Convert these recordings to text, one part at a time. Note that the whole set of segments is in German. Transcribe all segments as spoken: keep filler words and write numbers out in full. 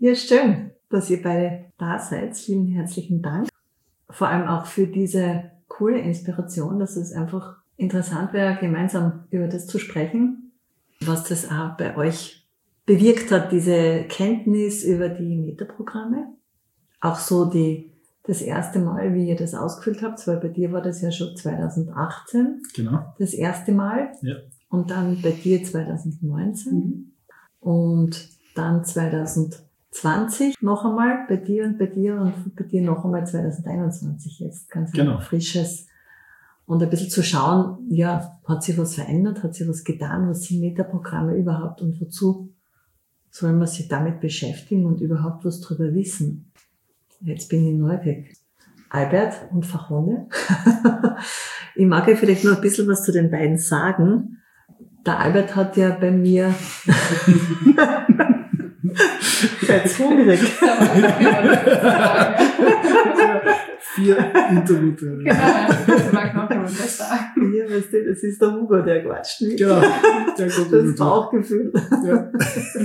Ja, schön, dass ihr beide da seid. Vielen herzlichen Dank. Vor allem auch für diese coole Inspiration, dass es einfach interessant wäre, gemeinsam über das zu sprechen, was das auch bei euch bewirkt hat, diese Kenntnis über die Metaprogramme. Auch so die, das erste Mal, wie ihr das ausgefüllt habt, weil bei dir war das ja schon zweitausendachtzehn. Genau. Das erste Mal. Ja. Und dann bei dir zweitausendneunzehn. Mhm. Und dann zweitausendzwanzig noch einmal bei dir und bei dir und bei dir noch einmal zweitausendeinundzwanzig jetzt. Ganz genau. Frisches. Und ein bisschen zu schauen, ja, hat sich was verändert, hat sich was getan, was sind Metaprogramme überhaupt und wozu soll man sich damit beschäftigen und überhaupt was drüber wissen. Jetzt bin ich neugierig. Albert und Fachonne. Ich mag ja vielleicht noch ein bisschen was zu den beiden sagen. Der Albert hat ja bei mir Seid hungrig. Vier Interviews. Genau, das mag noch jemand das sagen. Ja, weißt du, das ist der Hugo, der quatscht nicht. Genau, der kommt das Bauchgefühl. Ja.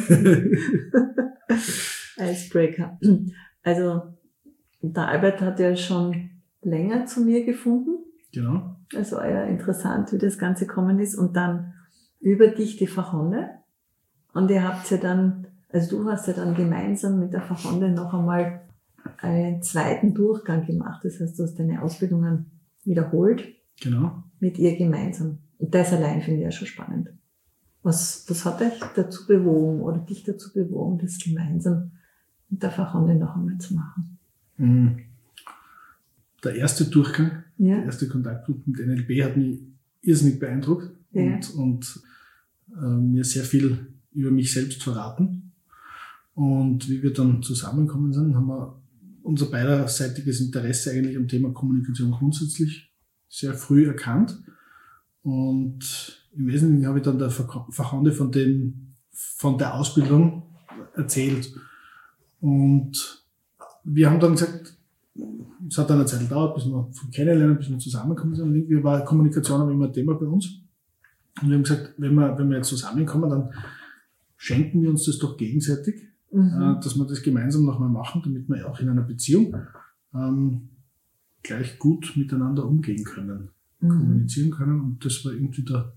Icebreaker. Also, der Albert hat ja schon länger zu mir gefunden. Genau. Es war ja interessant, wie das Ganze gekommen ist. Und dann über dich die Fachonne. Und ihr habt ja dann, also du hast ja dann gemeinsam mit der Fachonne noch einmal einen zweiten Durchgang gemacht. Das heißt, du hast deine Ausbildungen wiederholt. Genau. Mit ihr gemeinsam. Und das allein finde ich ja schon spannend. Was, was hat euch dazu bewogen oder dich dazu bewogen, das gemeinsam mit der Fachonne noch einmal zu machen? Der erste Durchgang, ja. der erste Kontaktpunkt mit N L P hat mich irrsinnig beeindruckt ja. und, und äh, mir sehr viel über mich selbst verraten. Und wie wir dann zusammengekommen sind, haben wir unser beiderseitiges Interesse eigentlich am Thema Kommunikation grundsätzlich sehr früh erkannt. Und im Wesentlichen habe ich dann der Fachonne von dem, von der Ausbildung erzählt. Und wir haben dann gesagt, es hat dann eine Zeit gedauert, bis wir vom Kennenlernen, bis wir zusammengekommen sind. Und irgendwie war Kommunikation aber immer ein Thema bei uns. Und wir haben gesagt, wenn wir, wenn wir jetzt zusammenkommen, dann schenken wir uns das doch gegenseitig, mhm. äh, dass wir das gemeinsam nochmal machen, damit wir auch in einer Beziehung ähm, gleich gut miteinander umgehen können, mhm. kommunizieren können. Und das war irgendwie der,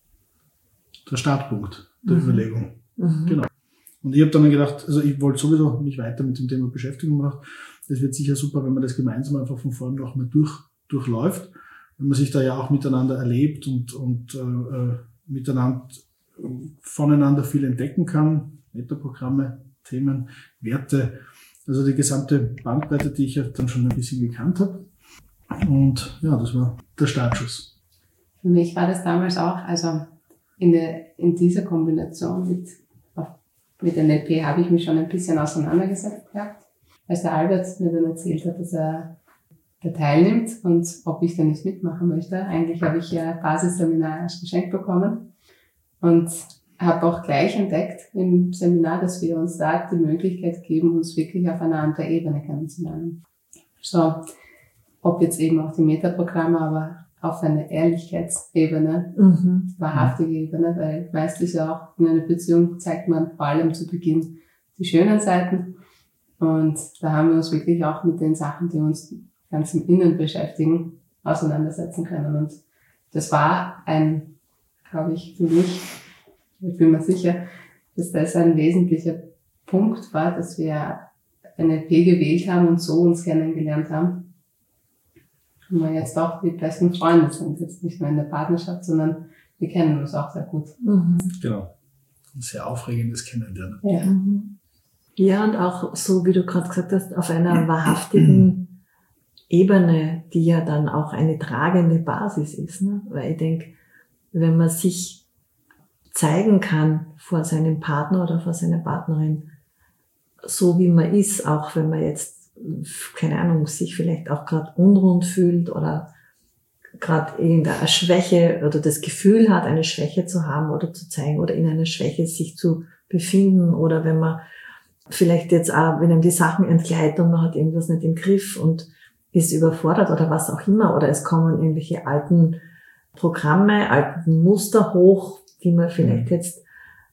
der Startpunkt der mhm. Überlegung. Mhm. Genau. Und ich habe dann gedacht, also ich wollte sowieso mich weiter mit dem Thema beschäftigen und gedacht, das wird sicher super, wenn man das gemeinsam einfach von vorn noch mal durch, durchläuft, wenn man sich da ja auch miteinander erlebt und, und äh, miteinander voneinander viel entdecken kann, Metaprogramme, Themen, Werte, also die gesamte Bandbreite, die ich ja dann schon ein bisschen gekannt habe. Und ja, das war der Startschuss. Für mich war das damals auch, also in, der, in dieser Kombination mit, mit N L P habe ich mich schon ein bisschen auseinandergesetzt gehabt, als der Albert mir dann erzählt hat, dass er da teilnimmt und ob ich da nicht mitmachen möchte. Eigentlich habe ich ja Basisseminar als Geschenk bekommen und habe auch gleich entdeckt im Seminar, dass wir uns da die Möglichkeit geben, uns wirklich auf einer anderen Ebene kennenzulernen. So, ob jetzt eben auch die Metaprogramme, aber auf einer Ehrlichkeitsebene, mhm. wahrhaftige Ebene, weil meistens ja auch in einer Beziehung zeigt man vor allem zu Beginn die schönen Seiten. Und da haben wir uns wirklich auch mit den Sachen, die uns ganz im Innen beschäftigen, auseinandersetzen können. Und das war ein, glaube ich, für mich, ich bin mir sicher, dass das ein wesentlicher Punkt war, dass wir N L P gewählt haben und so uns kennengelernt haben. Und wir jetzt auch die besten Freunde sind, jetzt nicht nur in der Partnerschaft, sondern wir kennen uns auch sehr gut. Mhm. Genau. Ein sehr aufregendes Kennenlernen. Ja. Mhm. Ja, und auch so, wie du gerade gesagt hast, auf einer wahrhaftigen Ebene, die ja dann auch eine tragende Basis ist. Ne? Weil ich denke, wenn man sich zeigen kann vor seinem Partner oder vor seiner Partnerin, so wie man ist, auch wenn man jetzt, keine Ahnung, sich vielleicht auch gerade unrund fühlt oder gerade irgendeine Schwäche oder das Gefühl hat, eine Schwäche zu haben oder zu zeigen oder in einer Schwäche sich zu befinden oder wenn man vielleicht jetzt auch, wenn einem die Sachen entgleiten und man hat irgendwas nicht im Griff und ist überfordert oder was auch immer oder es kommen irgendwelche alten Programme, alten Muster hoch, die man vielleicht jetzt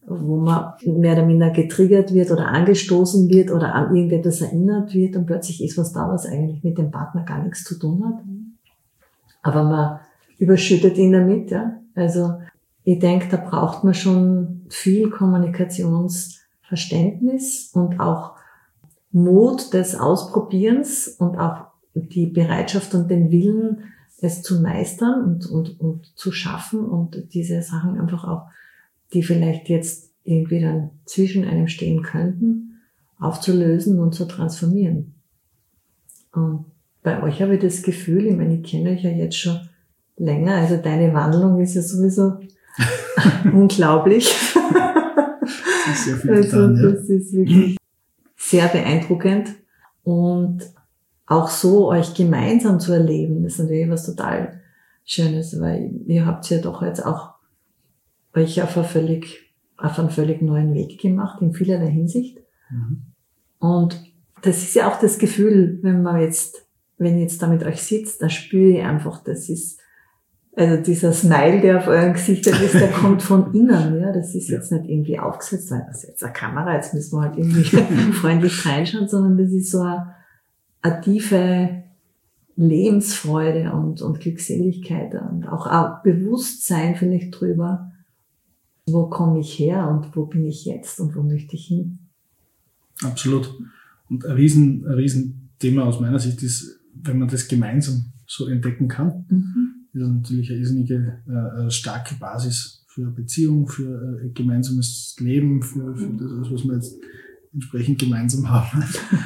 wo man mehr oder minder getriggert wird oder angestoßen wird oder an irgendetwas erinnert wird und plötzlich ist was da, was eigentlich mit dem Partner gar nichts zu tun hat. Aber man überschüttet ihn damit, ja. Also ich denke, da braucht man schon viel Kommunikationsverständnis und auch Mut des Ausprobierens und auch die Bereitschaft und den Willen, es zu meistern und, und, und zu schaffen und diese Sachen einfach auch, die vielleicht jetzt irgendwie dann zwischen einem stehen könnten, aufzulösen und zu transformieren. Und bei euch habe ich das Gefühl, ich meine, ich kenne euch ja jetzt schon länger, also deine Wandlung ist ja sowieso unglaublich. Das ist sehr viel also getan, ja. das ist wirklich sehr beeindruckend und auch so euch gemeinsam zu erleben, das ist natürlich was total Schönes, weil ihr habt ja doch jetzt auch euch auf, eine völlig, auf einen völlig neuen Weg gemacht, in vielerlei Hinsicht. Mhm. Und das ist ja auch das Gefühl, wenn man jetzt, wenn ich jetzt da mit euch sitzt, da spüre ich einfach, das ist, also dieser Smile, der auf euren Gesichtern ist, der kommt von innen, ja. Das ist jetzt nicht irgendwie aufgesetzt, weil das ist jetzt eine Kamera, jetzt müssen wir halt irgendwie freundlich reinschauen, sondern das ist so eine, eine tiefe Lebensfreude und, und Glückseligkeit und auch ein Bewusstsein vielleicht drüber, wo komme ich her und wo bin ich jetzt und wo möchte ich hin. Absolut. Und ein riesen, ein riesen Thema aus meiner Sicht ist, wenn man das gemeinsam so entdecken kann, mhm. ist das natürlich eine irrsinnige, äh, starke Basis für Beziehung, für äh, gemeinsames Leben, für, für das, was wir jetzt entsprechend gemeinsam haben.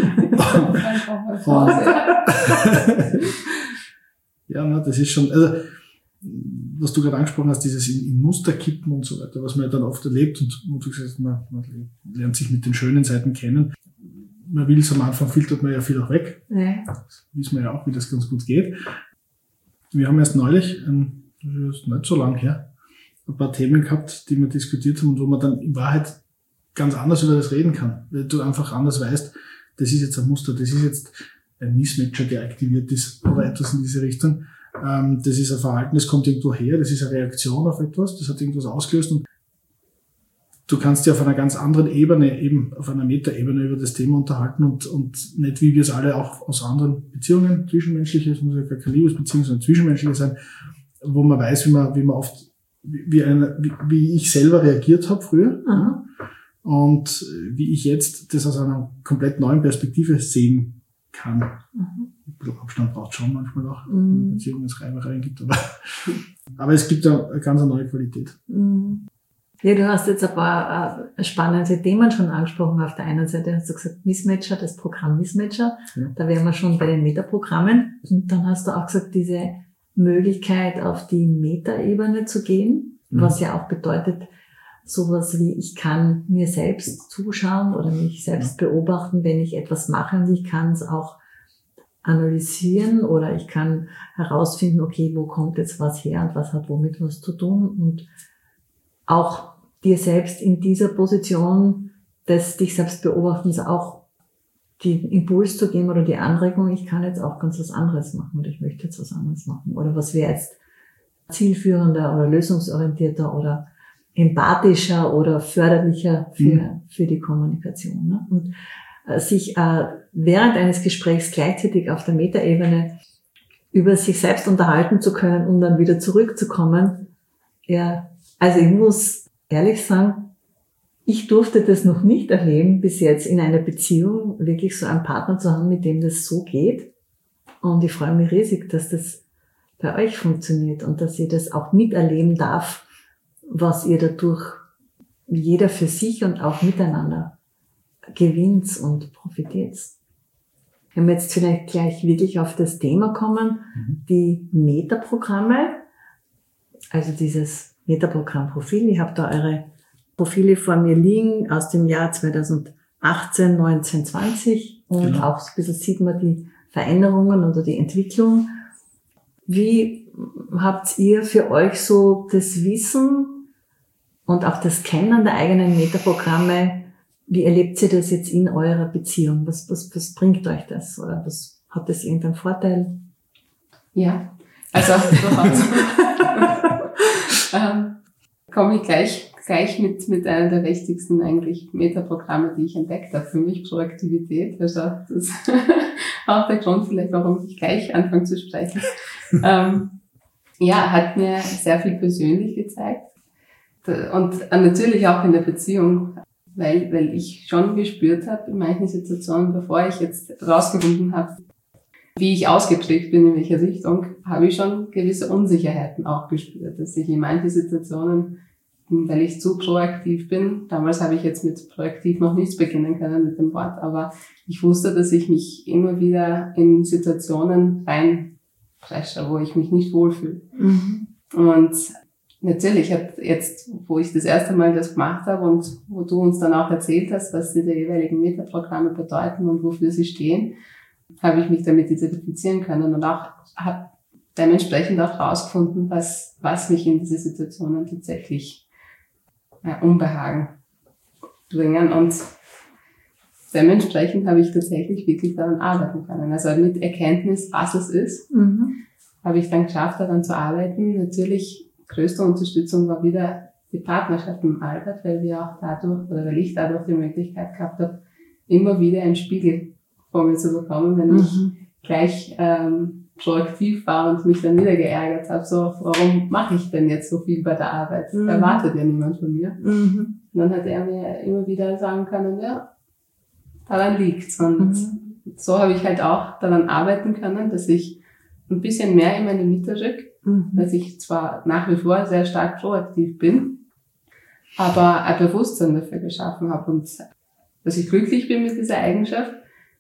Und, ja, na, das ist schon, also, was du gerade angesprochen hast, dieses in, in Muster kippen und so weiter, was man ja dann oft erlebt und, und du gesagt, man, man lernt sich mit den schönen Seiten kennen. Man will es am Anfang, filtert man ja viel auch weg. Ja. Das wissen wir ja auch, wie das ganz gut geht. Wir haben erst neulich, ähm, das ist nicht so lang her, ein paar Themen gehabt, die wir diskutiert haben und wo man dann in Wahrheit ganz anders über das reden kann. Weil du einfach anders weißt, das ist jetzt ein Muster, das ist jetzt ein Mismatcher, der aktiviert ist oder etwas in diese Richtung. Ähm, das ist ein Verhalten, das kommt irgendwo her, das ist eine Reaktion auf etwas, das hat irgendwas ausgelöst und du kannst dich auf einer ganz anderen Ebene, eben auf einer Metaebene über das Thema unterhalten und, und nicht, wie wir es alle auch aus anderen Beziehungen, zwischenmenschliche, es muss ja gar keine Liebesbeziehung, sondern zwischenmenschliche sein, wo man weiß, wie man, wie man oft, wie, eine, wie, wie ich selber reagiert habe früher. Mhm. Und wie ich jetzt das aus einer komplett neuen Perspektive sehen kann. Mhm. Abstand braucht schon manchmal auch, mhm. wenn es Beziehungsreibereien gibt, aber, aber es gibt eine ganz neue Qualität. Mhm. Ja, du hast jetzt ein paar äh, spannende Themen schon angesprochen. Auf der einen Seite hast du gesagt Mismatcher, das Programm Mismatcher. Ja. Da wären wir schon bei den Metaprogrammen. Und dann hast du auch gesagt, diese Möglichkeit, auf die Metaebene zu gehen, mhm. was ja auch bedeutet, sowas wie ich kann mir selbst zuschauen oder mich selbst ja. beobachten, wenn ich etwas mache und ich kann es auch analysieren oder ich kann herausfinden, okay, wo kommt jetzt was her und was hat womit was zu tun und auch dir selbst in dieser Position des dich selbst Beobachtens auch den Impuls zu geben oder die Anregung, ich kann jetzt auch ganz was anderes machen oder ich möchte jetzt was anderes machen oder was wäre jetzt zielführender oder lösungsorientierter oder empathischer oder förderlicher für, mhm. für die Kommunikation. Ne? Und äh, sich äh, während eines Gesprächs gleichzeitig auf der Metaebene über sich selbst unterhalten zu können, um dann wieder zurückzukommen. Ja, also ich muss ehrlich sagen, ich durfte das noch nicht erleben, bis jetzt in einer Beziehung wirklich so einen Partner zu haben, mit dem das so geht. Und ich freue mich riesig, dass das bei euch funktioniert und dass ihr das auch miterleben darf, was ihr dadurch jeder für sich und auch miteinander gewinnt und profitiert. Wenn wir jetzt vielleicht gleich wirklich auf das Thema kommen, mhm. die Metaprogramme, also dieses Metaprogramm-Profil. Ich habe da eure Profile vor mir liegen aus dem Jahr zweitausendachtzehn, neunzehn, zwanzig und genau. auch so ein bisschen sieht man die Veränderungen oder die Entwicklung. Wie habt ihr für euch so das Wissen und auch das Kennen der eigenen Metaprogramme, wie erlebt ihr das jetzt in eurer Beziehung? Was, was, was bringt euch das? Oder was hat das irgendeinen Vorteil? Ja, also durchaus. ähm, komme ich gleich gleich mit, mit einer der wichtigsten eigentlich Metaprogramme, die ich entdeckt habe. Für mich Proaktivität. Also das ist auch der Grund vielleicht, warum ich gleich anfange zu sprechen. ähm, ja, hat mir sehr viel persönlich gezeigt. Und natürlich auch in der Beziehung, weil, weil ich schon gespürt habe in manchen Situationen, bevor ich jetzt rausgefunden habe, wie ich ausgeprägt bin, in welcher Richtung, habe ich schon gewisse Unsicherheiten auch gespürt, dass ich in manchen Situationen, weil ich zu proaktiv bin, damals habe ich jetzt mit proaktiv noch nichts beginnen können mit dem Wort, aber ich wusste, dass ich mich immer wieder in Situationen reinpresche, wo ich mich nicht wohlfühle. Mhm. Und natürlich hat jetzt, wo ich das erste Mal das gemacht habe und wo du uns dann auch erzählt hast, was diese jeweiligen Metaprogramme bedeuten und wofür sie stehen, habe ich mich damit identifizieren können und auch habe dementsprechend auch herausgefunden, was, was mich in diese Situationen tatsächlich ja, Unbehagen bringen. Und dementsprechend habe ich tatsächlich wirklich daran arbeiten können. Also mit Erkenntnis, was es ist, mhm. habe ich dann geschafft, daran zu arbeiten. Natürlich, größte Unterstützung war wieder die Partnerschaft mit Albert, weil wir auch dadurch, oder weil ich dadurch die Möglichkeit gehabt habe, immer wieder einen Spiegel vor mir zu bekommen, wenn mhm. ich gleich ähm, proaktiv war und mich dann wieder geärgert habe, so, warum mache ich denn jetzt so viel bei der Arbeit? Mhm. Erwartet ja niemand von mir. Mhm. Und dann hat er mir immer wieder sagen können, ja, daran liegt's. Und mhm. so habe ich halt auch daran arbeiten können, dass ich ein bisschen mehr in meine Mitte rück, mhm. dass ich zwar nach wie vor sehr stark proaktiv bin, aber ein Bewusstsein dafür geschaffen habe und dass ich glücklich bin mit dieser Eigenschaft,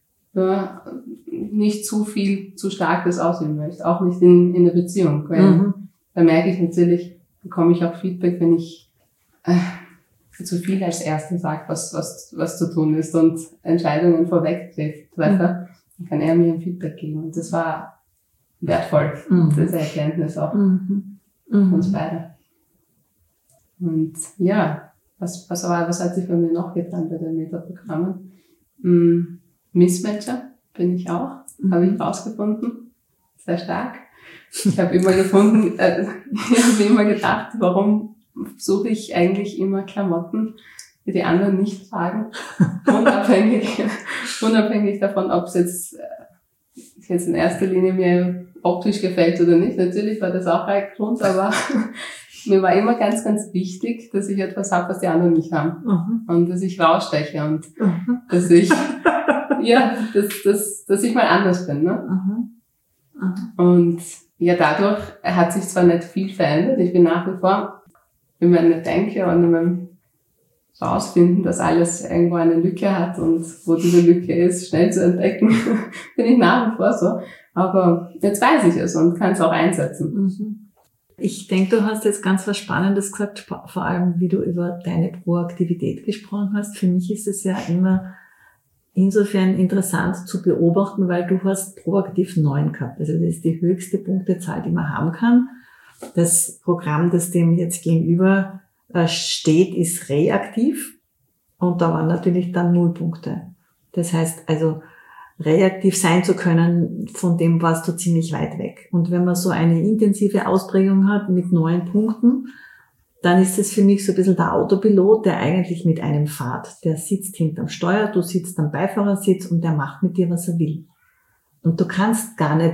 ja, nicht zu viel, zu stark das ausüben möchte, auch nicht in, in der Beziehung, weil mhm. da merke ich natürlich, bekomme ich auch Feedback, wenn ich äh, zu viel als Erste sage, was, was, was zu tun ist und Entscheidungen vorweg treffe, mhm. dann kann er mir ein Feedback geben und das war wertvoll, mhm. diese Erkenntnis auch mhm. Mhm. uns beide. Und ja, was, was, war, was hat sich bei mir noch getan bei den Metaprogrammen? Mhm. Missmatcher bin ich auch, mhm. habe ich rausgefunden, sehr stark. Ich habe immer gefunden, äh, ich habe mir immer gedacht, warum suche ich eigentlich immer Klamotten, die die anderen nicht tragen, unabhängig, unabhängig davon, ob es jetzt, äh, jetzt in erster Linie mir optisch gefällt oder nicht. Natürlich war das auch ein Grund, aber mir war immer ganz, ganz wichtig, dass ich etwas habe, was die anderen nicht haben. Mhm. Und dass ich raussteche und mhm. dass ich ja, dass, dass, dass ich mal anders bin, ne? Mhm. Mhm. Und ja, dadurch hat sich zwar nicht viel verändert. Ich bin nach wie vor in meiner Denke und in meinem Rausfinden, dass alles irgendwo eine Lücke hat und wo diese Lücke ist, schnell zu entdecken, bin ich nach wie vor so. Aber jetzt weiß ich es und kann es auch einsetzen. Mhm. Ich denke, du hast jetzt ganz was Spannendes gesagt, vor allem wie du über deine Proaktivität gesprochen hast. Für mich ist es ja immer insofern interessant zu beobachten, weil du hast proaktiv neun gehabt. Also das ist die höchste Punktezahl, die man haben kann. Das Programm, das dem jetzt gegenüber steht, ist reaktiv. Und da waren natürlich dann null Punkte. Das heißt also, reaktiv sein zu können, von dem warst du ziemlich weit weg. Und wenn man so eine intensive Ausprägung hat mit neun Punkten, dann ist es für mich so ein bisschen der Autopilot, der eigentlich mit einem fährt. Der sitzt hinterm Steuer, du sitzt am Beifahrersitz und der macht mit dir, was er will. Und du kannst gar nicht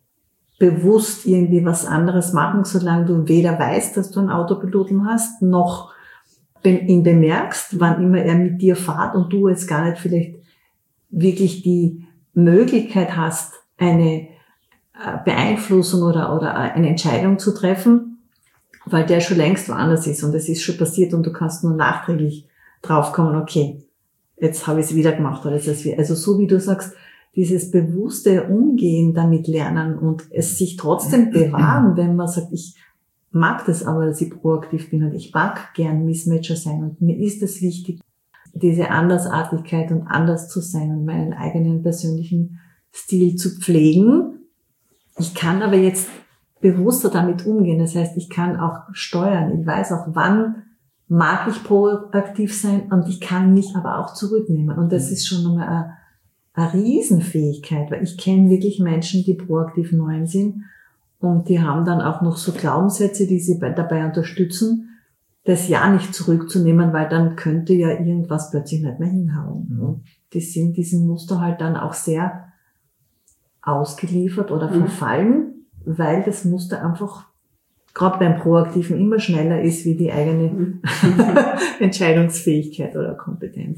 bewusst irgendwie was anderes machen, solange du weder weißt, dass du einen Autopiloten hast, noch ihn bemerkst, wann immer er mit dir fährt und du jetzt gar nicht vielleicht wirklich die Möglichkeit hast, eine Beeinflussung oder, oder eine Entscheidung zu treffen, weil der schon längst woanders ist und es ist schon passiert und du kannst nur nachträglich draufkommen, okay, jetzt habe ich es wieder gemacht oder jetzt ist es wieder. Also so wie du sagst, dieses bewusste Umgehen damit lernen und es sich trotzdem bewahren, wenn man sagt, ich mag das aber, dass ich proaktiv bin und ich mag gern Missmatcher sein und mir ist es wichtig, diese Andersartigkeit und anders zu sein und meinen eigenen persönlichen Stil zu pflegen. Ich kann aber jetzt bewusster damit umgehen. Das heißt, ich kann auch steuern. Ich weiß auch, wann mag ich proaktiv sein und ich kann mich aber auch zurücknehmen. Und das ist schon nochmal eine, eine Riesenfähigkeit, weil ich kenne wirklich Menschen, die proaktiv neun sind und die haben dann auch noch so Glaubenssätze, die sie dabei unterstützen, das Ja nicht zurückzunehmen, weil dann könnte ja irgendwas plötzlich nicht mehr hinhauen. Mhm. Und die sind diesem Muster halt dann auch sehr ausgeliefert oder Mhm. verfallen, weil das Muster einfach gerade beim Proaktiven immer schneller ist wie die eigene Mhm. Entscheidungsfähigkeit oder Kompetenz.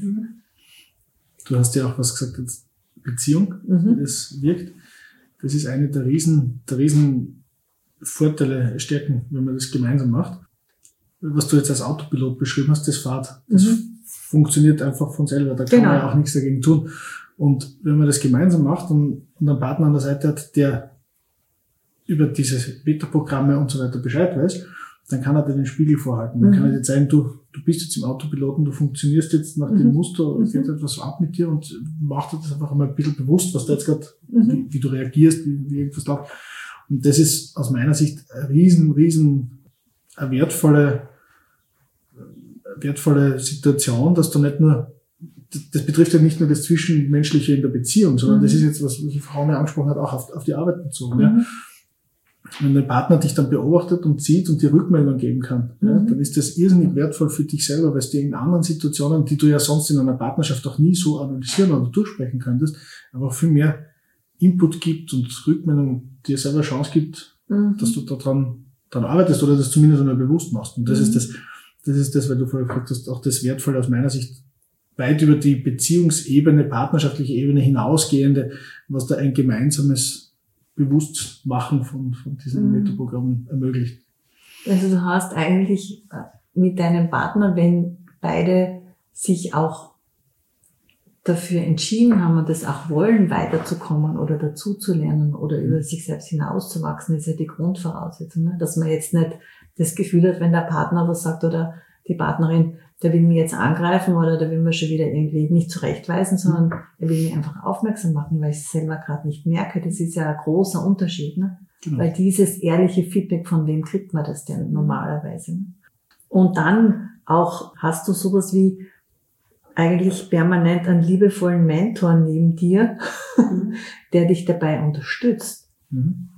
Du hast ja auch was gesagt, jetzt Beziehung, Mhm. wie das wirkt. Das ist eine der riesen, der riesen Vorteile, Stärken, wenn man das gemeinsam macht. Was du jetzt als Autopilot beschrieben hast, das Fahrt, das Mhm. funktioniert einfach von selber. Da kann Genau. man ja auch nichts dagegen tun. Und wenn man das gemeinsam macht und, und einen Partner an der Seite hat, der über diese Beta-Programme und so weiter Bescheid weiß, dann kann er dir den Spiegel vorhalten. Dann Mhm. kann er dir zeigen, du, du bist jetzt im Autopiloten, du funktionierst jetzt nach dem Mhm. Muster, Mhm. geht etwas ab mit dir und mach dir das einfach einmal ein bisschen bewusst, was da jetzt gerade, Mhm. wie, wie du reagierst, wie, wie irgendwas läuft. Und das ist aus meiner Sicht eine riesen, riesen, eine wertvolle, wertvolle Situation, dass du nicht nur, das betrifft ja nicht nur das Zwischenmenschliche in der Beziehung, sondern Mhm. das ist jetzt, was die Frau mir angesprochen hat, auch auf, auf die Arbeit bezogen. Ja. Mhm. Wenn dein Partner dich dann beobachtet und sieht und dir Rückmeldung geben kann, Mhm. ja, dann ist das irrsinnig wertvoll für dich selber, weil es dir in anderen Situationen, die du ja sonst in einer Partnerschaft auch nie so analysieren oder durchsprechen könntest, aber viel mehr Input gibt und Rückmeldung dir selber Chance gibt, Mhm. dass du daran dann arbeitest oder das zumindest einmal bewusst machst. Und das Mhm. ist das, das ist das, weil du vorher gefragt hast, auch das Wertvolle aus meiner Sicht, weit über die Beziehungsebene, partnerschaftliche Ebene hinausgehende, was da ein gemeinsames Bewusstmachen von, von diesen Mhm. Metaprogrammen ermöglicht. Also du hast eigentlich mit deinem Partner, wenn beide sich auch dafür entschieden haben und das auch wollen, weiterzukommen oder dazuzulernen oder über sich selbst hinauszuwachsen, ist ja die Grundvoraussetzung, ne? Dass man jetzt nicht das Gefühl hat, wenn der Partner was sagt oder die Partnerin, der will mich jetzt angreifen oder der will mir schon wieder irgendwie nicht zurechtweisen, sondern er will mich einfach aufmerksam machen, weil ich es selber gerade nicht merke. Das ist ja ein großer Unterschied, ne? Genau. Weil dieses ehrliche Feedback, von wem kriegt man das denn normalerweise? Ne? Und dann auch hast du sowas wie eigentlich permanent einen liebevollen Mentor neben dir, Mhm. der dich dabei unterstützt, Mhm.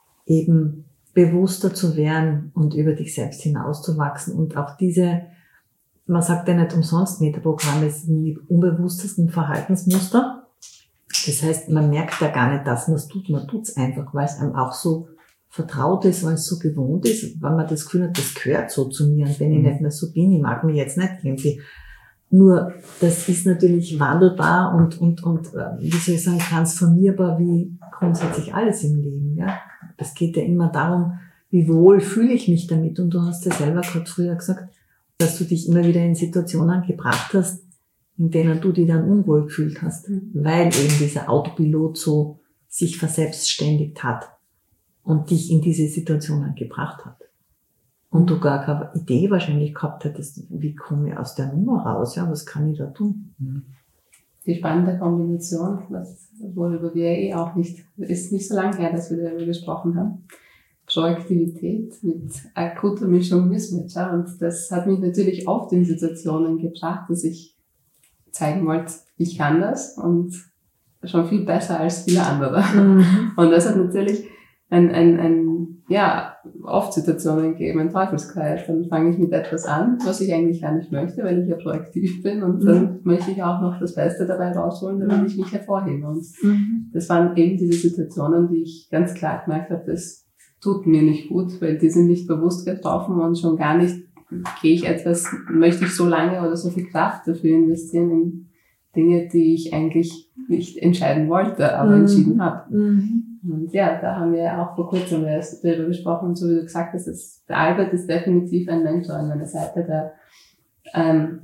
eben bewusster zu werden und über dich selbst hinauszuwachsen und auch diese, man sagt ja nicht umsonst, Metaprogramme sind die unbewusstesten Verhaltensmuster. Das heißt, man merkt ja gar nicht, dass man es tut, man tut es einfach, weil es einem auch so vertraut ist, weil es so gewohnt ist, weil man das Gefühl hat, das gehört so zu mir und wenn ich Mhm. nicht mehr so bin, ich mag mich jetzt nicht irgendwie. Nur, das ist natürlich wandelbar und, und, und, wie soll ich sagen, transformierbar wie grundsätzlich alles im Leben, ja. Es geht ja immer darum, wie wohl fühle ich mich damit und du hast ja selber gerade früher gesagt, dass du dich immer wieder in Situationen gebracht hast, in denen du dich dann unwohl gefühlt hast, Mhm. weil eben dieser Autopilot so sich verselbstständigt hat und dich in diese Situationen gebracht hat. Und du gar keine Idee wahrscheinlich gehabt hättest, wie komme ich aus der Nummer raus, ja, was kann ich da tun? Die spannende Kombination, was, worüber wir eh auch nicht, ist nicht so lange her, dass wir darüber gesprochen haben. Proaktivität mit akuter Mischung Mismatch. Ja. Und das hat mich natürlich oft in Situationen gebracht, dass ich zeigen wollte, ich kann das und schon viel besser als viele andere. Mhm. Und das hat natürlich ein, ein, ein, ja, oft Situationen gegeben, ein Teufelskreis. Dann fange ich mit etwas an, was ich eigentlich gar nicht möchte, weil ich ja proaktiv bin und dann Mhm. möchte ich auch noch das Beste dabei rausholen, damit ich mich hervorhebe. Und Mhm. das waren eben diese Situationen, die ich ganz klar gemerkt habe, das tut mir nicht gut, weil die sind nicht bewusst getroffen und schon gar nicht gehe ich etwas, möchte ich so lange oder so viel Kraft dafür investieren in Dinge, die ich eigentlich nicht entscheiden wollte, aber Mhm. entschieden habe. Mhm. Und ja, da haben wir ja auch vor kurzem erst darüber gesprochen, so wie du gesagt hast, dass der Albert ist definitiv ein Mentor an meiner Seite, der ähm,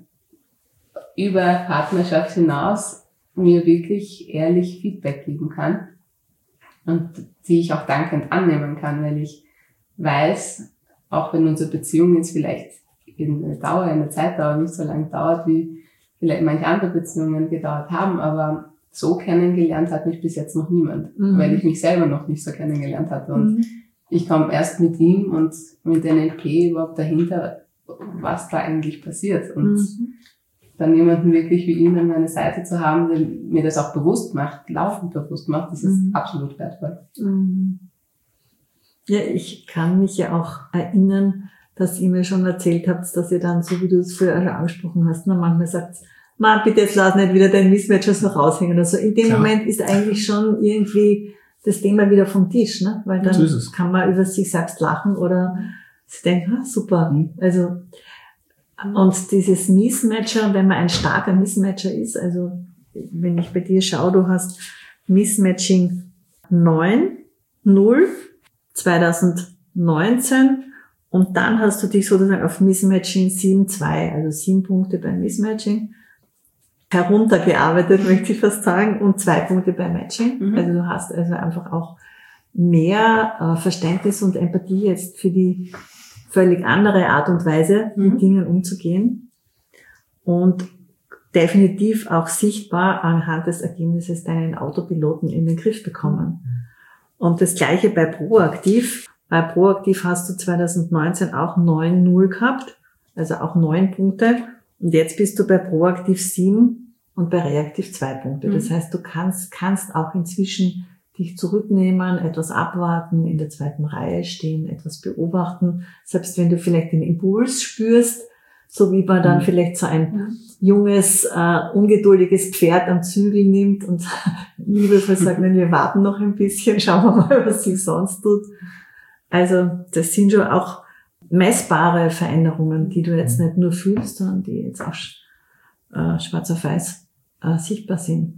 über Partnerschaft hinaus mir wirklich ehrlich Feedback geben kann und die ich auch dankend annehmen kann, weil ich weiß, auch wenn unsere Beziehung jetzt vielleicht in der Dauer, in der Zeitdauer nicht so lange dauert, wie vielleicht manche andere Beziehungen gedauert haben, aber so kennengelernt hat mich bis jetzt noch niemand, Mhm. weil ich mich selber noch nicht so kennengelernt hatte. Und Mhm. ich komme erst mit ihm und mit N L P überhaupt dahinter, was da eigentlich passiert. Und Mhm. dann jemanden wirklich wie ihn an meiner Seite zu haben, der mir das auch bewusst macht, laufend bewusst macht, das ist Mhm. absolut wertvoll. Mhm. Ja, ich kann mich ja auch erinnern, dass ihr mir schon erzählt habt, dass ihr dann, so wie du es früher schon angesprochen hast, na, manchmal sagt, Ma, bitte jetzt lass nicht wieder dein Mismatcher so raushängen. Also in dem Klar. Moment ist eigentlich schon irgendwie das Thema wieder vom Tisch, ne? Weil dann so kann man über sich selbst lachen oder sich denken, ah, super. Mhm. Also, und dieses Mismatcher, wenn man ein starker Mismatcher ist, also wenn ich bei dir schaue, du hast Mismatching neun, null, zwanzig neunzehn und dann hast du dich sozusagen auf Mismatching sieben, zwei, also sieben Punkte beim Mismatching heruntergearbeitet, möchte ich fast sagen, und zwei Punkte beim Matching. Mhm. Also du hast also einfach auch mehr äh, Verständnis und Empathie jetzt für die völlig andere Art und Weise, mhm. mit Dingen umzugehen und definitiv auch sichtbar anhand des Ergebnisses deinen Autopiloten in den Griff bekommen. Mhm. Und das Gleiche bei Proaktiv. Bei Proaktiv hast du zwanzig neunzehn auch neun null gehabt, also auch neun Punkte. Und jetzt bist du bei Proaktiv sieben und bei Reaktiv zwei Punkte. Das heißt, du kannst, kannst auch inzwischen dich zurücknehmen, etwas abwarten, in der zweiten Reihe stehen, etwas beobachten. Selbst wenn du vielleicht den Impuls spürst, so wie man dann mhm. vielleicht so ein mhm. junges, äh, ungeduldiges Pferd am Zügel nimmt und liebevoll sagt, nein, wir warten noch ein bisschen, schauen wir mal, was sich sonst tut. Also das sind schon auch messbare Veränderungen, die du jetzt nicht nur fühlst, sondern die jetzt auch äh, schwarz auf weiß äh, sichtbar sind.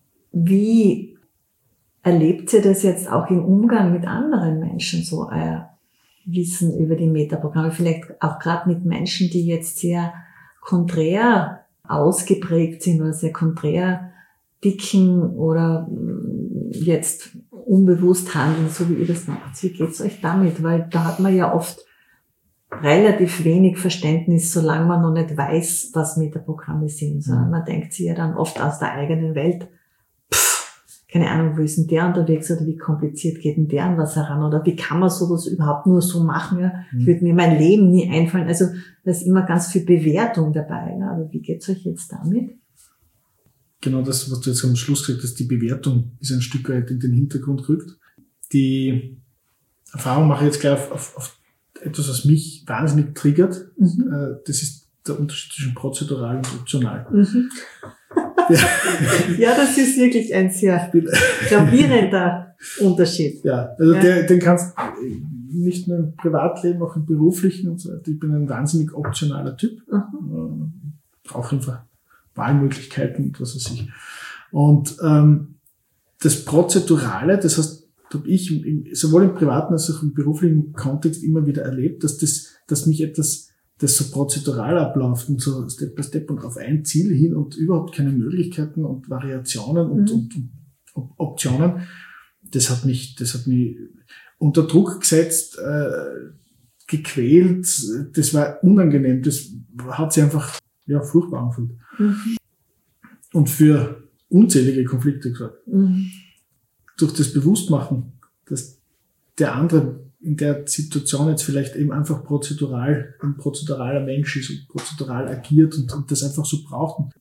Wie erlebt ihr das jetzt auch im Umgang mit anderen Menschen, so euer Wissen über die Metaprogramme? Vielleicht auch gerade mit Menschen, die jetzt sehr konträr ausgeprägt sind oder sehr konträr dicken oder jetzt unbewusst handeln, so wie ihr das macht. Wie geht's euch damit? Weil da hat man ja oft relativ wenig Verständnis, solange man noch nicht weiß, was Metaprogramme sind, sondern man denkt sich ja dann oft aus der eigenen Welt, pff, keine Ahnung, wo ist denn der unterwegs oder wie kompliziert geht denn der an was heran oder wie kann man sowas überhaupt nur so machen, ja, mhm. würde mir mein Leben nie einfallen, also da ist immer ganz viel Bewertung dabei, ja, aber wie geht's euch jetzt damit? Genau das, was du jetzt am Schluss gesagt hast, die Bewertung ist ein Stück weit in den Hintergrund gerückt. Die Erfahrung mache ich jetzt gleich auf, auf, auf etwas, was mich wahnsinnig triggert. Mhm. Das ist der Unterschied zwischen prozedural und optional. Mhm. Ja. Ja, das ist wirklich ein sehr gravierender Unterschied. Ja, also ja. Der, den kannst du nicht nur im Privatleben, auch im beruflichen und so weiter. Ich bin ein wahnsinnig optionaler Typ. Mhm. Brauche einfach Wahlmöglichkeiten und was weiß ich. Und ähm, das Prozedurale, das heißt, habe ich im, sowohl im privaten als auch im beruflichen Kontext immer wieder erlebt, dass das, dass mich etwas, das so prozedural abläuft und so Step by Step und auf ein Ziel hin und überhaupt keine Möglichkeiten und Variationen und, mhm. und, und Optionen, das hat mich, das hat mich unter Druck gesetzt, äh, gequält, das war unangenehm, das hat sich einfach, ja, furchtbar angefühlt. Mhm. Und für unzählige Konflikte gesagt. Mhm. Durch das Bewusstmachen, dass der andere in der Situation jetzt vielleicht eben einfach prozedural, ein prozeduraler Mensch ist und prozedural agiert und, und das einfach so braucht. Und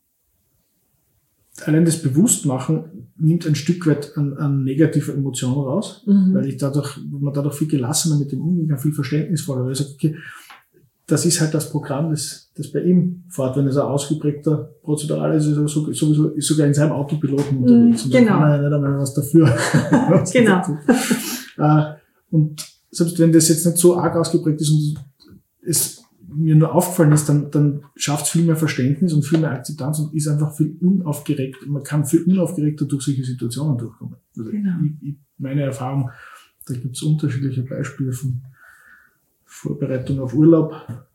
allein das Bewusstmachen nimmt ein Stück weit an, an negative Emotionen raus, mhm. weil ich dadurch, man dadurch viel gelassener mit dem umgehen kann, viel verständnisvoller, weil ich sage, okay, das ist halt das Programm, das, das bei ihm fährt, wenn es ein ausgeprägter Prozedural ist, ist er sowieso ist sogar in seinem Autopiloten unterwegs. Und genau. da kann er ja nicht einmal was dafür. Genau. Und selbst wenn das jetzt nicht so arg ausgeprägt ist und es mir nur aufgefallen ist, dann, dann schafft es viel mehr Verständnis und viel mehr Akzeptanz und ist einfach viel unaufgeregt. Man kann viel unaufgeregter durch solche Situationen durchkommen. Also genau. ich, ich, meine Erfahrung, da gibt es unterschiedliche Beispiele von Vorbereitung auf Urlaub.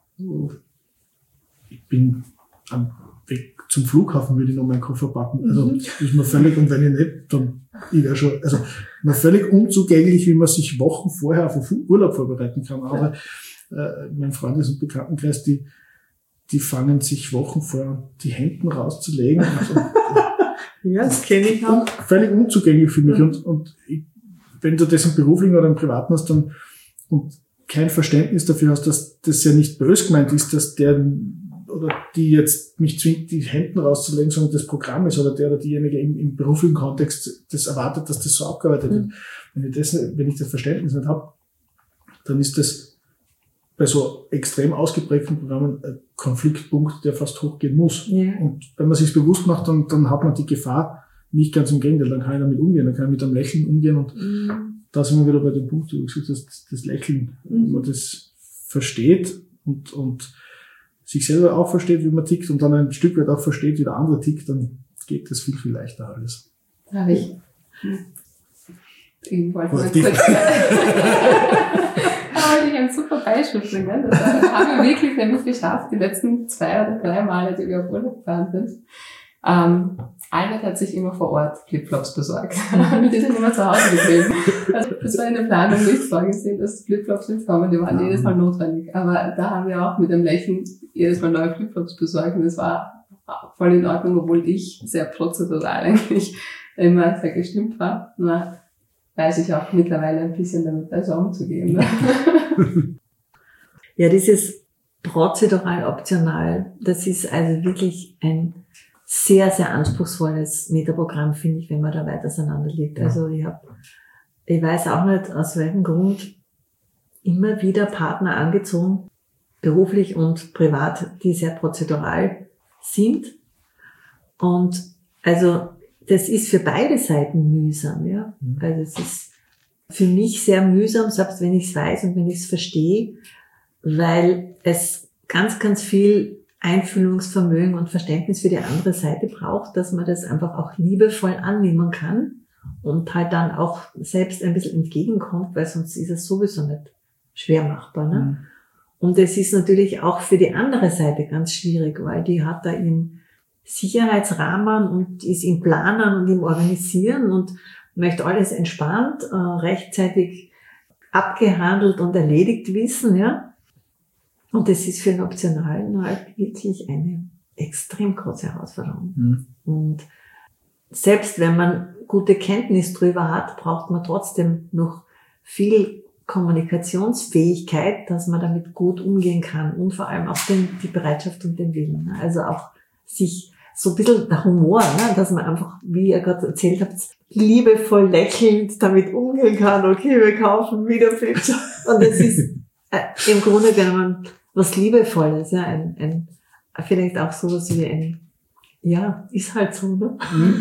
Ich bin am Weg zum Flughafen, würde ich noch meinen Koffer packen. Also, mhm. ist mir völlig, und wenn ich nicht, dann, ich wäre schon, also, mir völlig unzugänglich, wie man sich Wochen vorher auf einen Urlaub vorbereiten kann. Aber, äh, mein Freundes- und Bekanntenkreis, die, die fangen sich Wochen vorher die Hemden rauszulegen. Und, und, ja, das kenne ich auch. Völlig unzugänglich für mich. Mhm. Und, und ich, wenn du das im Beruflichen oder im Privaten hast, dann, und kein Verständnis dafür hast, dass das ja nicht böse gemeint ist, dass der oder die jetzt mich zwingt, die Hemden rauszulegen, sondern das Programm ist oder der oder diejenige im, im beruflichen Kontext das erwartet, dass das so abgearbeitet wird. Mhm. Wenn ich das, wenn ich das Verständnis nicht habe, dann ist das bei so extrem ausgeprägten Programmen ein Konfliktpunkt, der fast hochgehen muss. Ja. Und wenn man sich bewusst macht, dann, dann hat man die Gefahr nicht ganz im Gegenteil, dann kann ich damit umgehen, dann kann ich mit einem Lächeln umgehen und Mhm. da sind wir wieder bei dem Punkt, wo du gesagt hast, das Lächeln, Mhm. wenn man das versteht und, und sich selber auch versteht, wie man tickt und dann ein Stück weit auch versteht, wie der andere tickt, dann geht das viel, viel leichter alles. Da habe ich irgendwo als Was kurz da wollte ich ein super Beispiel bringen. Das haben wir wirklich nämlich geschafft, die letzten zwei oder drei Male, die wir auf Urlaub gefahren sind. Ähm, Albert hat sich immer vor Ort Flipflops besorgt. Und die sind immer zu Hause geblieben. Also das war in der Planung nicht vorgesehen, dass Flipflops jetzt kommen. Die waren jedes Mal notwendig. Aber da haben wir auch mit dem Lächeln jedes Mal neue Flipflops besorgt. Und das war voll in Ordnung, obwohl ich sehr prozedural eigentlich immer sehr gestimmt war. Nur weiß ich auch mittlerweile ein bisschen damit besser umzugehen. Ne? Ja, dieses prozedural optional, das ist also wirklich ein sehr, sehr anspruchsvolles Metaprogramm, finde ich, wenn man da weit auseinander liegt. Also ich habe, ich weiß auch nicht, aus welchem Grund, immer wieder Partner angezogen, beruflich und privat, die sehr prozedural sind. Und also das ist für beide Seiten mühsam, ja. Also es ist für mich sehr mühsam, selbst wenn ich es weiß und wenn ich es verstehe, weil es ganz, ganz viel Einfühlungsvermögen und Verständnis für die andere Seite braucht, dass man das einfach auch liebevoll annehmen kann und halt dann auch selbst ein bisschen entgegenkommt, weil sonst ist es sowieso nicht schwer machbar, ne? Mhm. Und es ist natürlich auch für die andere Seite ganz schwierig, weil die hat da ihren Sicherheitsrahmen und ist im Planen und im Organisieren und möchte alles entspannt, äh, rechtzeitig abgehandelt und erledigt wissen, ja. Und das ist für den Optionalen halt wirklich eine extrem große Herausforderung. Mhm. Und selbst wenn man gute Kenntnis drüber hat, braucht man trotzdem noch viel Kommunikationsfähigkeit, dass man damit gut umgehen kann und vor allem auch den, die Bereitschaft und den Willen. Also auch sich so ein bisschen der Humor, ne? Dass man einfach, wie ihr gerade erzählt habt, liebevoll lächelnd damit umgehen kann. Okay, wir kaufen wieder Flipchart. Und das ist äh, im Grunde genommen was Liebevolles, ja, ein, ein, vielleicht auch sowas wie ein, ja, ist halt so, ne?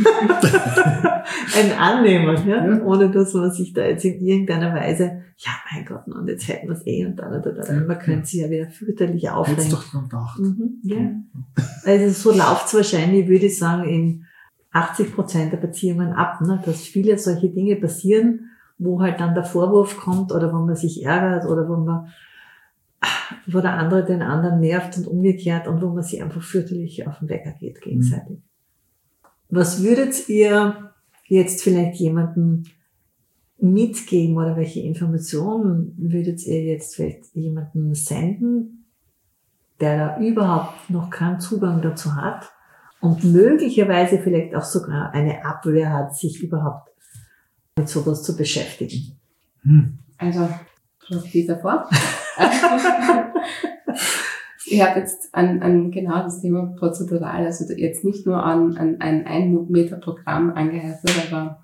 ein Annehmen, ja? Ja, ohne dass man sich da jetzt in irgendeiner Weise, ja, mein Gott, und jetzt hätten wir es eh und dann, und dann, und man könnte sich ja wieder fürchterlich aufregen. Hätt's doch dran gedacht. Mhm, ja. Also so läuft's wahrscheinlich, würde ich sagen, in achtzig Prozent der Beziehungen ab, ne? Dass viele solche Dinge passieren, wo halt dann der Vorwurf kommt oder wo man sich ärgert oder wo man wo der andere den anderen nervt und umgekehrt und wo man sich einfach fürchterlich auf den Wecker geht gegenseitig. Mhm. Was würdet ihr jetzt vielleicht jemandem mitgeben oder welche Informationen würdet ihr jetzt vielleicht jemandem senden, der da überhaupt noch keinen Zugang dazu hat und möglicherweise vielleicht auch sogar eine Abwehr hat, sich überhaupt mit sowas zu beschäftigen? Hm. Also, was geht davor? Ich habe jetzt an, an genau das Thema prozedural, also jetzt nicht nur an, an ein Ein-Meter-Programm angeheftet, aber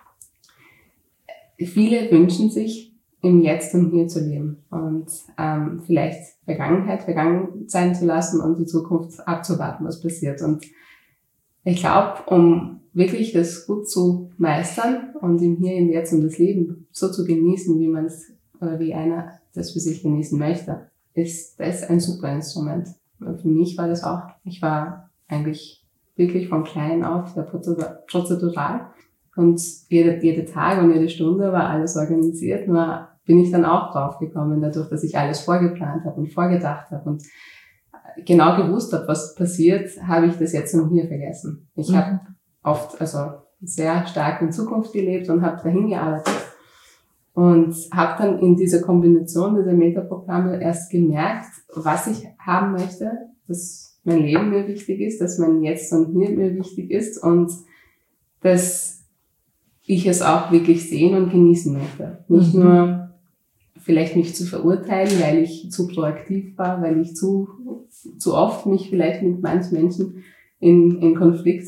viele wünschen sich, im Jetzt und Hier zu leben und ähm, vielleicht Vergangenheit vergangen sein zu lassen und die Zukunft abzuwarten, was passiert. Und ich glaube, um wirklich das gut zu meistern und im Hier und Jetzt und das Leben so zu genießen, wie man es oder wie einer das für sich genießen möchte, ist das ein super Instrument. Und für mich war das auch, ich war eigentlich wirklich von klein auf sehr prozedural und jede, jede Tag und jede Stunde war alles organisiert, nur bin ich dann auch drauf gekommen, dadurch, dass ich alles vorgeplant habe und vorgedacht habe und genau gewusst habe, was passiert, habe ich das Jetzt und Hier vergessen. Ich mhm. habe oft, also sehr stark in Zukunft gelebt und habe dahin gearbeitet. Und habe dann in dieser Kombination dieser Metaprogramme erst gemerkt, was ich haben möchte, dass mein Leben mir wichtig ist, dass mein Jetzt und Hier mir wichtig ist und dass ich es auch wirklich sehen und genießen möchte. Nicht mhm. nur vielleicht mich zu verurteilen, weil ich zu proaktiv war, weil ich zu zu oft mich vielleicht mit manchen Menschen in, in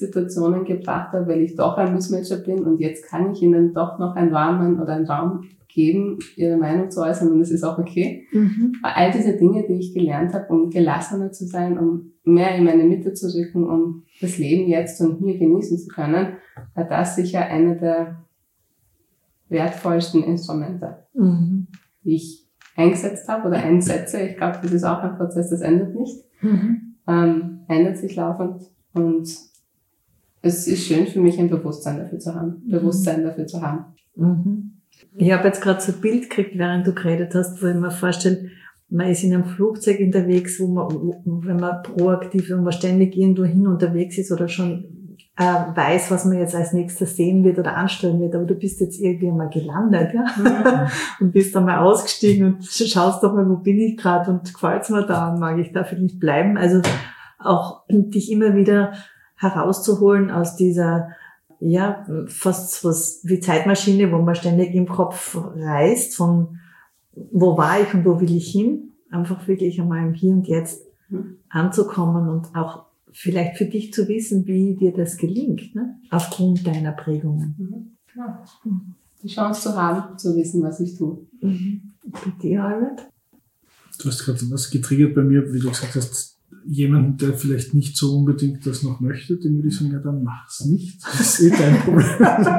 Konfliktsituationen gebracht habe, weil ich doch ein Missmatcher bin und jetzt kann ich ihnen doch noch einen Rahmen oder einen Raum geben, ihre Meinung zu äußern und es ist auch okay. Mhm. All diese Dinge, die ich gelernt habe, um gelassener zu sein, um mehr in meine Mitte zu rücken, um das Leben jetzt und hier genießen zu können, war das sicher eine der wertvollsten Instrumente, mhm. die ich eingesetzt habe oder einsetze. Ich glaube, das ist auch ein Prozess, das endet nicht. Mhm. Ähm, ändert sich laufend und es ist schön für mich, ein Bewusstsein dafür zu haben. Mhm. Bewusstsein dafür zu haben. Mhm. Ich habe jetzt gerade so ein Bild gekriegt, während du geredet hast, wo ich mir vorstelle, man ist in einem Flugzeug unterwegs, wo man, wo, wenn man proaktiv, wenn man ständig irgendwo hin unterwegs ist oder schon äh, weiß, was man jetzt als nächstes sehen wird oder anstellen wird, aber du bist jetzt irgendwie mal gelandet, ja, mhm. und bist dann mal ausgestiegen und schaust doch mal, wo bin ich gerade und gefällt's mir da und mag ich da vielleicht bleiben. Also auch dich immer wieder herauszuholen aus dieser, ja, fast was wie Zeitmaschine, wo man ständig im Kopf reist, von wo war ich und wo will ich hin, einfach wirklich einmal im Hier und Jetzt anzukommen und auch vielleicht für dich zu wissen, wie dir das gelingt, ne? Aufgrund deiner Prägungen. Ja. Die Chance zu haben, zu wissen, was ich tue. Mhm. Bei dir, Albert? Du hast gerade was getriggert bei mir, wie du gesagt hast, jemand, der vielleicht nicht so unbedingt das noch möchte, dem würde ich sagen, ja, dann mach's nicht. Das ist eh dein Problem.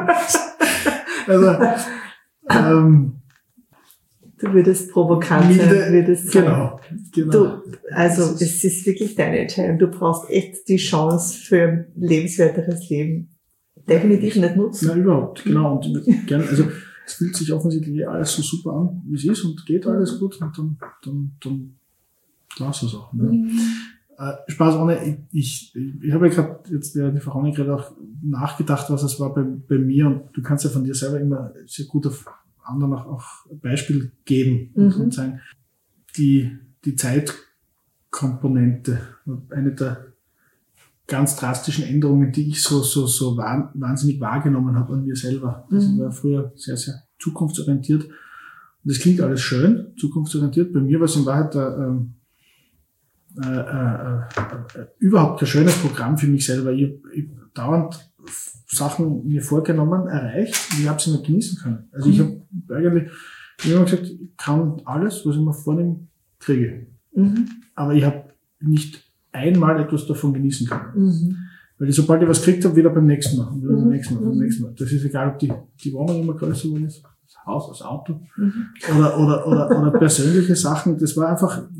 Also, ähm, du würdest provokant sein, würdest sagen. Genau, genau. Du, also, es ist wirklich deine Entscheidung. Du brauchst echt die Chance für ein lebenswerteres Leben. Definitiv nicht nutzen. Nein, überhaupt, genau. Und gerne, also, es fühlt sich offensichtlich alles so super an, wie es ist und geht alles gut und dann, dann, dann, lass es auch. Ne? Mhm. Äh, Spaß ohne, ich, ich, ich habe ja gerade jetzt ja, die Frau gerade auch nachgedacht, was es war bei, bei mir und du kannst ja von dir selber immer sehr gut auf anderen auch, auch Beispiel geben mhm. und sagen, die, die Zeitkomponente, eine der ganz drastischen Änderungen, die ich so, so, so wahnsinnig wahrgenommen habe an mir selber. Mhm. Also ich war früher sehr, sehr zukunftsorientiert und das klingt alles schön, zukunftsorientiert. Bei mir war es in Wahrheit der, Äh, äh, äh, überhaupt kein schönes Programm für mich selber. Ich habe dauernd Sachen mir vorgenommen, erreicht und ich habe sie nicht genießen können. Also mhm. ich habe eigentlich ich hab immer gesagt, ich kann alles, was ich mir vornehme, kriege. Mhm. Aber ich habe nicht einmal etwas davon genießen können. Mhm. Weil ich, sobald ich was gekriegt habe, wieder beim nächsten Mal, und wieder beim nächsten Mal, beim nächsten Mal. Das ist egal, ob die, die Wohnung immer größer geworden ist, das Haus, das Auto, mhm. oder, oder, oder, oder persönliche Sachen. Das war einfach,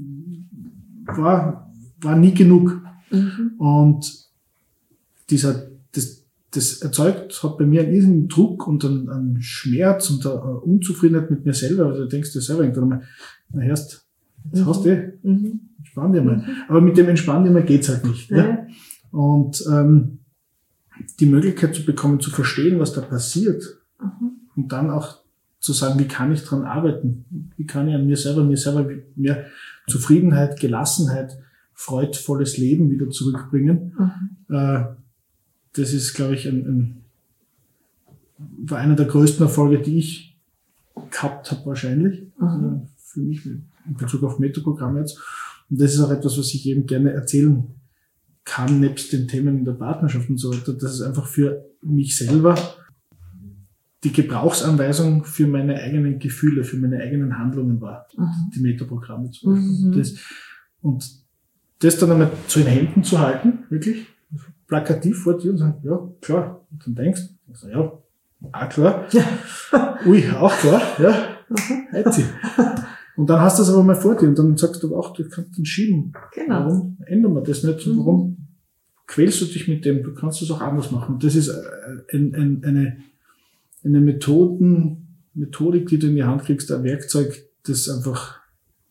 war, war nie genug. Mhm. Und dieser, das, das erzeugt, hat bei mir einen irrsinnigen Druck und einen, einen Schmerz und eine Unzufriedenheit mit mir selber. Also du denkst dir selber irgendwann mal, na hörst, jetzt hast du eh, mhm. entspann dir mal. Mhm. Aber mit dem Entspann dir mal geht's halt nicht. Ja. Ja? Und ähm, die Möglichkeit zu bekommen, zu verstehen, was da passiert, mhm. und dann auch zu sagen, wie kann ich dran arbeiten? Wie kann ich an mir selber, mir selber mehr Zufriedenheit, Gelassenheit, freudvolles Leben wieder zurückbringen? Mhm. Äh, das ist, glaube ich, ein, ein, war einer der größten Erfolge, die ich gehabt habe wahrscheinlich. Mhm. Also für mich in Bezug auf Metaprogramm jetzt. Und das ist auch etwas, was ich eben gerne erzählen kann, nebst den Themen in der Partnerschaft und so weiter. Das ist einfach für mich selber die Gebrauchsanweisung für meine eigenen Gefühle, für meine eigenen Handlungen war, mhm. die Metaprogramme zu machen. Mhm. Das, und das dann einmal zu den Händen zu halten, wirklich plakativ vor dir und sagen, ja, klar. Und dann denkst du, ja, auch klar. Ja. Ui, auch klar, ja. Mhm. Und dann hast du das aber mal vor dir und dann sagst du auch, du kannst den schieben. Genau. Warum ändern wir das nicht? Mhm. Warum quälst du dich mit dem? Du kannst es auch anders machen. Und das ist ein, ein, eine, eine Methoden, Methodik, die du in die Hand kriegst, ein Werkzeug, das einfach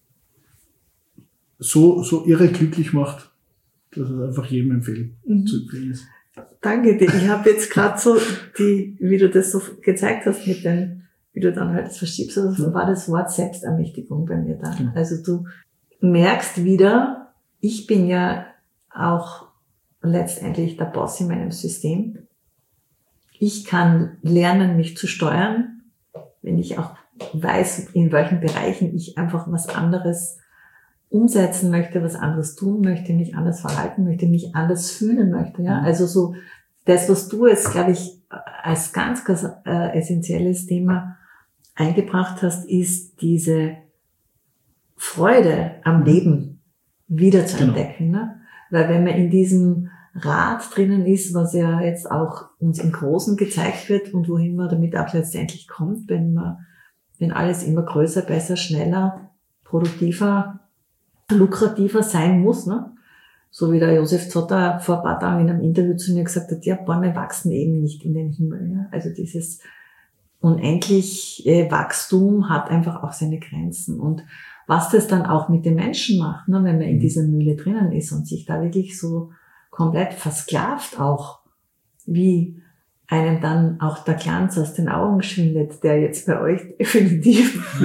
so, so irre glücklich macht, dass es einfach jedem empfehlen mhm. zu empfehlen ist. Danke dir. Ich habe jetzt gerade so die, wie du das so gezeigt hast mit den, wie du dann halt das verschiebst, also ja. war das Wort Selbstermächtigung bei mir da. Ja. Also du merkst wieder, ich bin ja auch letztendlich der Boss in meinem System. Ich kann lernen, mich zu steuern, wenn ich auch weiß, in welchen Bereichen ich einfach was anderes umsetzen möchte, was anderes tun möchte, mich anders verhalten möchte, mich anders fühlen möchte. Ja, also so das, was du jetzt, glaube ich, als ganz, ganz äh, essentielles Thema eingebracht hast, ist diese Freude am Leben wieder zu Genau. entdecken. Ne? Weil wenn man in diesem Rad drinnen ist, was ja jetzt auch uns im Großen gezeigt wird und wohin man damit auch letztendlich kommt, wenn man, wenn alles immer größer, besser, schneller, produktiver, lukrativer sein muss, ne? So wie der Josef Zotter vor ein paar Tagen in einem Interview zu mir gesagt hat, ja, Bäume wachsen eben nicht in den Himmel. Ja? Also dieses unendliche Wachstum hat einfach auch seine Grenzen. Und was das dann auch mit den Menschen macht, ne, wenn man in dieser Mühle drinnen ist und sich da wirklich so komplett versklavt auch, wie einem dann auch der Glanz aus den Augen schwindet, der jetzt bei euch definitiv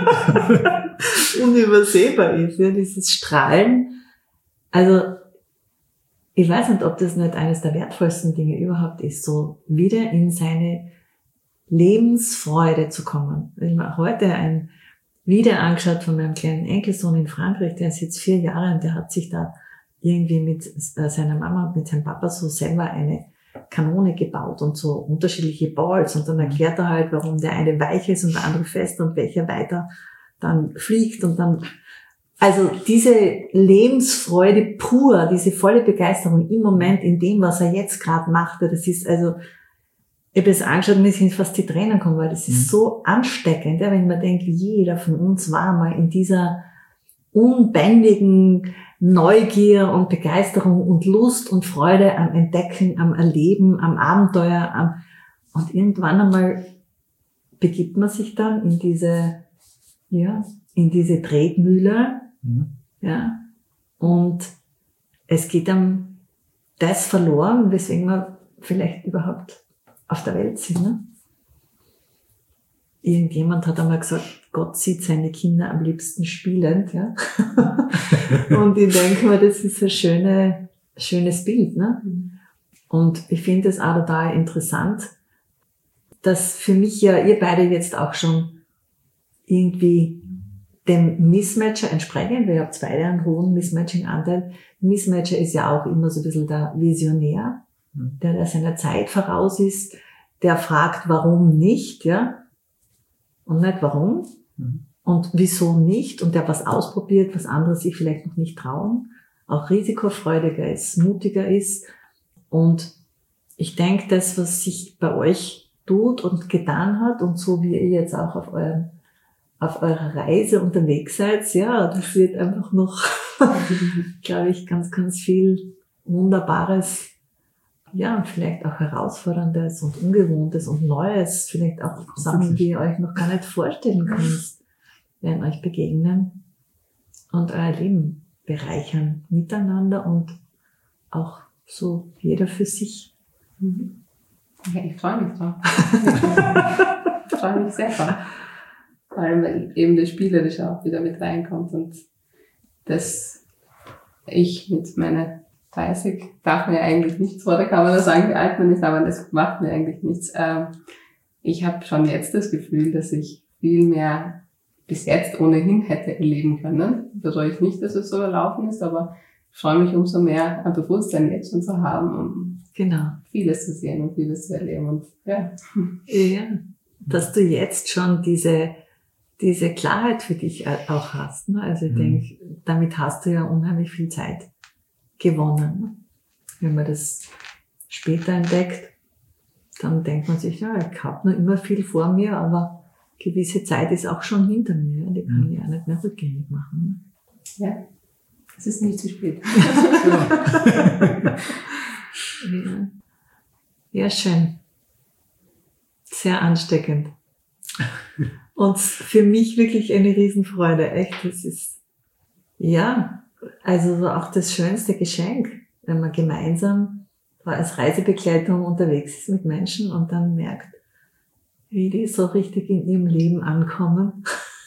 unübersehbar ist, ja, dieses Strahlen. Also, ich weiß nicht, ob das nicht eines der wertvollsten Dinge überhaupt ist, so wieder in seine Lebensfreude zu kommen. Ich habe heute ein Video angeschaut von meinem kleinen Enkelsohn in Frankreich, der ist jetzt vier Jahre und der hat sich da irgendwie mit seiner Mama und mit seinem Papa so selber eine Kanone gebaut und so unterschiedliche Balls und dann erklärt er halt, warum der eine weich ist und der andere fest und welcher weiter dann fliegt und dann, also diese Lebensfreude pur, diese volle Begeisterung im Moment in dem, was er jetzt gerade macht, das ist also, ich habe es angeschaut und mir sind fast die Tränen kommen, weil das ist mhm. so ansteckend, ja, wenn man denkt, jeder von uns war mal in dieser unbändigen Neugier und Begeisterung und Lust und Freude am Entdecken, am Erleben, am Abenteuer, am, und irgendwann einmal begibt man sich dann in diese, ja, in diese Tretmühle, mhm. ja, und es geht einem das verloren, weswegen wir vielleicht überhaupt auf der Welt sind, ne? Irgendjemand hat einmal gesagt, Gott sieht seine Kinder am liebsten spielend, ja. Und ich denke mir, das ist ein schöne, schönes Bild, ne? Und ich finde es auch total interessant, dass für mich ja ihr beide jetzt auch schon irgendwie dem Missmatcher entsprechen, weil ihr habt beide einen hohen Mismatching-Anteil. Missmatcher ist ja auch immer so ein bisschen der Visionär, der, der seiner Zeit voraus ist, der fragt, warum nicht, ja, und nicht warum mhm. und wieso nicht, und der was ausprobiert, was andere sich vielleicht noch nicht trauen, auch risikofreudiger ist, mutiger ist. Und ich denke, das, was sich bei euch tut und getan hat und so wie ihr jetzt auch auf eurem, auf eurer Reise unterwegs seid, ja, das wird einfach noch, glaube ich, ganz, ganz viel Wunderbares, ja, und vielleicht auch Herausforderndes und Ungewohntes und Neues, vielleicht auch Sachen, die ihr euch noch gar nicht vorstellen könnt, werden euch begegnen und euer Leben bereichern miteinander und auch so jeder für sich. Mhm. Ja, ich freue mich drauf. Ich freue mich sehr drauf. Vor allem, weil eben das Spielerische auch wieder mit reinkommt und dass ich mit meiner dreißig darf mir eigentlich nichts vor der Kamera sagen, wie alt man ist, aber das macht mir eigentlich nichts. Ich habe schon jetzt das Gefühl, dass ich viel mehr bis jetzt ohnehin hätte erleben können. Bereue ich nicht, dass es so gelaufen ist, aber ich freue mich umso mehr, ein Bewusstsein jetzt schon zu haben, um genau. vieles zu sehen und vieles zu erleben. Und ja. Ja, dass du jetzt schon diese diese Klarheit für dich auch hast. Ne? Also ich mhm. denke, damit hast du ja unheimlich viel Zeit gewonnen. Wenn man das später entdeckt, dann denkt man sich, ja, ich habe noch immer viel vor mir, aber gewisse Zeit ist auch schon hinter mir. Die kann ich ja nicht mehr rückgängig machen. Ja, es ist nicht zu spät. ja. ja, schön. Sehr ansteckend. Und für mich wirklich eine Riesenfreude. Echt, das ist, ja, also auch das schönste Geschenk, wenn man gemeinsam als Reisebegleitung unterwegs ist mit Menschen und dann merkt, wie die so richtig in ihrem Leben ankommen.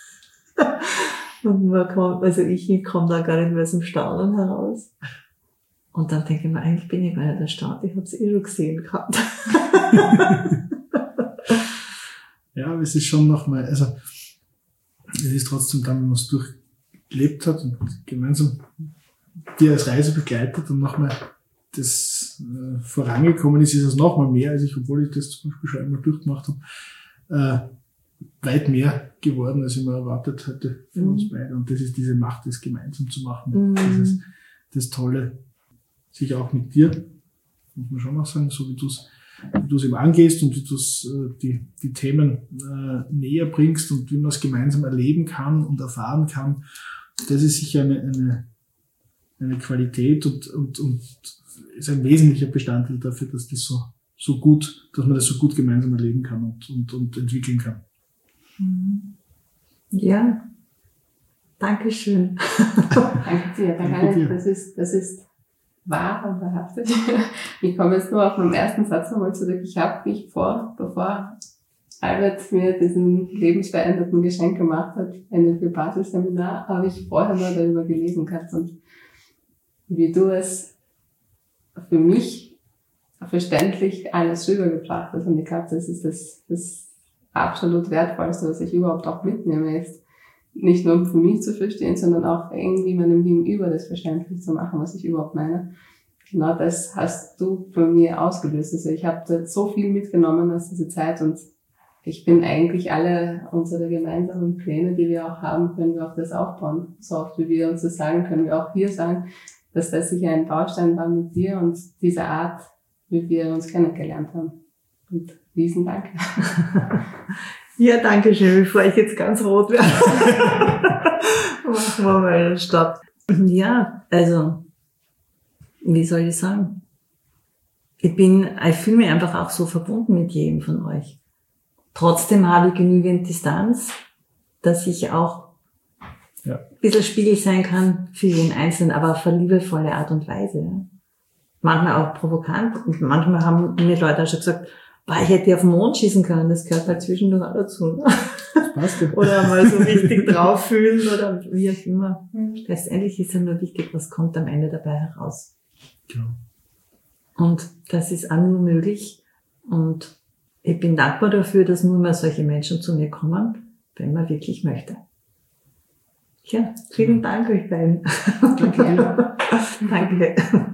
Und man kommt, also ich komme da gar nicht mehr aus dem Staunen heraus. Und dann denke ich mir, eigentlich bin ich gar nicht erstaunt, ich habe es eh schon gesehen gehabt. Ja, aber es ist schon nochmal, also es ist trotzdem dann, wenn man es durchlebt hat und gemeinsam dir als Reise begleitet und nochmal das äh, vorangekommen ist, ist es nochmal mehr, als ich, obwohl ich das zum Beispiel schon einmal durchgemacht habe. Äh, weit mehr geworden, als ich mir erwartet hätte für Mhm. uns beide. Und das ist diese Macht, das gemeinsam zu machen. Mhm. Das ist das Tolle, sich auch mit dir, muss man schon auch sagen, so wie du es wie du es eben angehst und wie du es, äh, die, die Themen äh, näher bringst und wie man es gemeinsam erleben kann und erfahren kann. Das ist sicher eine, eine, eine Qualität und, und, und ist ein wesentlicher Bestandteil dafür, dass das so, so gut, dass man das so gut gemeinsam erleben kann und, und, und entwickeln kann. Ja, Dankeschön. Danke dir. Danke Danke dir. Das ist, das ist wahr und wahrhaftig. Ich komme jetzt nur auf meinen ersten Satz nochmal zurück. Ich habe mich vor, bevor Albert mir diesen lebensveränderten Geschenk gemacht hat, N L P-Basisseminar, habe ich vorher mal darüber gelesen gehabt und wie du es für mich verständlich alles rübergebracht hast. Und ich glaube, das ist das, das absolut Wertvollste, was ich überhaupt auch mitnehme, ist nicht nur für mich zu verstehen, sondern auch irgendwie meinem Gegenüber das verständlich zu machen, was ich überhaupt meine. Genau das hast du bei mir ausgelöst. Also ich habe da so viel mitgenommen aus dieser Zeit und ich bin eigentlich alle unsere gemeinsamen Pläne, die wir auch haben, können wir auf das aufbauen. So oft wie wir uns das sagen, können wir auch hier sagen, dass das sicher ein Baustein war mit dir und diese Art, wie wir uns kennengelernt haben. Und riesen Dank. Ja, danke schön, bevor ich jetzt ganz rot werde. Machen wir mal einen Stopp. Ja, also, wie soll ich sagen? Ich bin, ich fühle mich einfach auch so verbunden mit jedem von euch. Trotzdem habe ich genügend Distanz, dass ich auch Ja. ein bisschen Spiegel sein kann für jeden Einzelnen, aber auf eine liebevolle Art und Weise. Ja. Manchmal auch provokant und manchmal haben mir Leute auch schon gesagt, boah, ich hätte auf den Mond schießen können, das gehört halt zwischendurch auch dazu. Ne? Passt ja. Oder mal so richtig drauf fühlen oder wie auch immer. Letztendlich ist ja nur wichtig, was kommt am Ende dabei heraus. Genau. Und das ist auch nur möglich. Und ich bin dankbar dafür, dass nur mehr solche Menschen zu mir kommen, wenn man wirklich möchte. Ja, vielen Dank euch beiden. Danke. Danke.